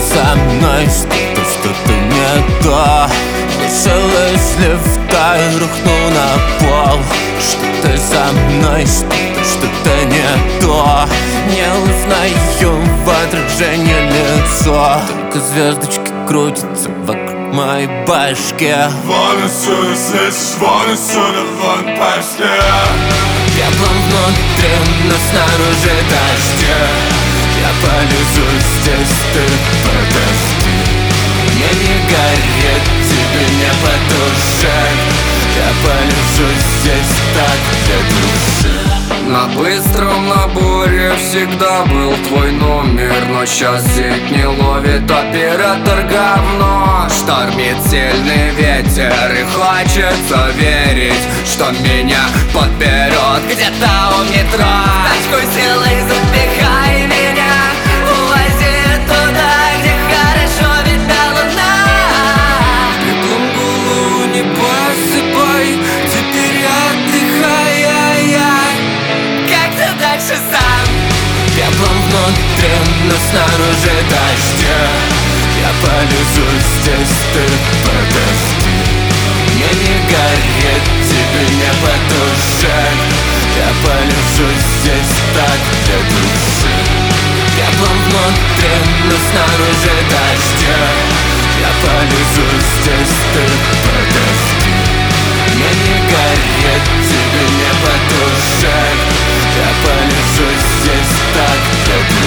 со мной что-то не то. Вышел из лифта и рухнул на пол. Что-то со мной что-то не то. Не узнаю в отражении лицо. Только звездочки крутятся вокруг моей башке. Вон отсюда, слышишь, вон отсюда, вон пошли. Пеплом внутри, но снаружи дожди. Я полежу здесь, ты подожди. Мне не гореть, тебе не потушить. Я полежу здесь так для души. На быстром наборе всегда был твой номер, но сейчас сеть не ловит, оператор говно. Штормит сильный ветер и хочется верить, что меня подберет где-то у метро. Тачку силой запихай меня, увози туда, где хорошо видна луна. Пеплом голову не посыпай, теперь отдыхай. Дальше сам. Пеплом внутри, но снаружи дожди. Я полежу здесь, ты подожди. Мне не гореть, тебе не потушить. Я полежу здесь так для души. Пеплом внутри, но снаружи дожди. Я полежу здесь, ты подожди. Мне не гореть, тебе не потушить. Я полежу здесь так,